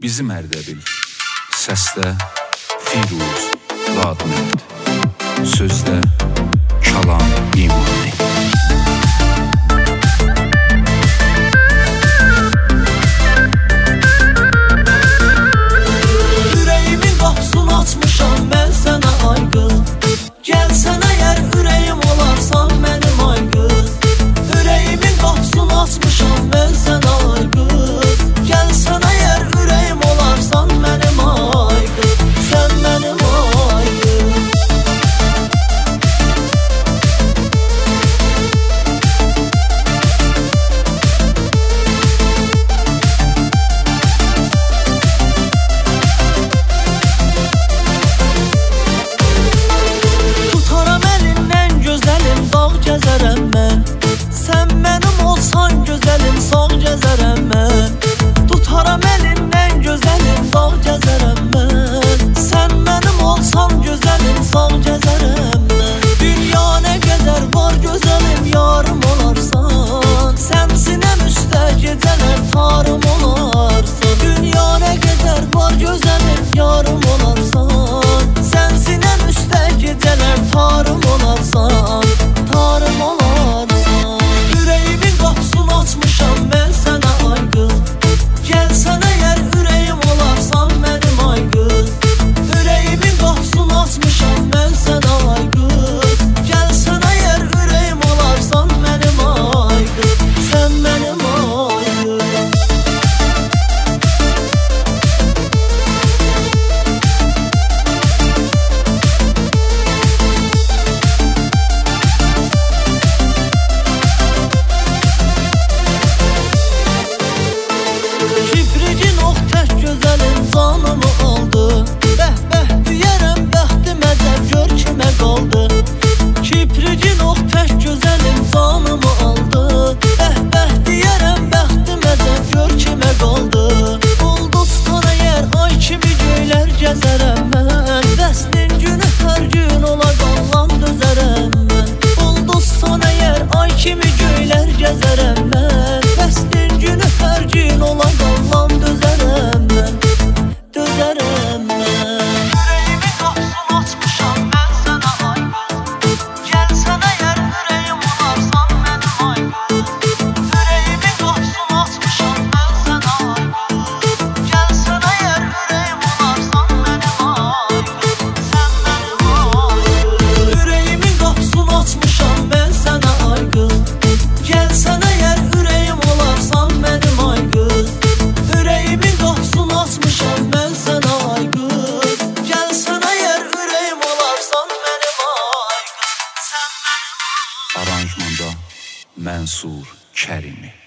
bizim Ərdəbil. Səsdə Firuz Radmət, sözdə Kəlam İmani. Ürəyimin qapısını açmışam mən sənə ay qız. Gəlsən əgər ürəyim olarsan mənim ay qız. Ürəyimin qapısını açmışam mən sənə ay qız. Gəlsən əgər ürəyim olarsan mənim ay qız. Sən mənim ay qız. Tutaram əlindən gözəlim dağ gəzərəm mən. Sən mənim olsan gözəlim sağ gəzərəm mən. Tutaram əlindən gözəlim dağ gəzərəm mən. Sən mənim olsan gözəlim sağ gəzərəm mən. Dünya nə qədər var gözəlim yarım olarsan. Sən sinəm üstə gecələr tarım olarsan. Dünya nə qədər var gözəlim yarım olarsan. Sən sinəm üstə gecələr tarım olarsan. Tarım olarsan. Ürəyimin qapısını açmışam mən sənə ay qız. Gəlsən əgər ürəyim olarsan mənim ay qız. Ürəyimin qapısını açmışam mən sənə ay qız. Gəlsən əgər ürəyim olarsan mənim ay qız. Sən mənim ay qız. Kipricin ox tək gözəlim canımı aldı. Bəh bəh deyərəm bəxtim ədəb gör kimə qaldı. Kipricin ox tək gözəlim canımı aldı. Bəh bəh deyərəm bəxtim ədəb gör kimə qaldı. Ulduzsan əgər ay kimi göylər gəzərəm mən. Vəslin günü hər gün ola qalan dözərəm mən. Ulduzsan əgər ay kimi göylər gəzərəm mən. Vəslin günü hər gün ola qalan dözərəm mən. Dözərəm mən. Ürəyimin qapısını açmışam mən sənə ay qız. Gəlsən əgər ürəyim olarsan mənim ay qız. Ürəyimin qapısını açmışam mən sənə ay qız. Gəlsən əgər ürəyim olarsan mənim ay qız. Sən mənim ay qız. Ürəyimin qapısını açmışam mən sənə ay qız. Gəlsən əgər ürəyim olarsan mənim ay qız. Ürəyimin qapısını açmışam mən sənə ay qız. Gəlsən əgər ürəyim olarsan mənim ay qız. Sən mənim ay qız. Aranjmanda Mənsur Kərimi.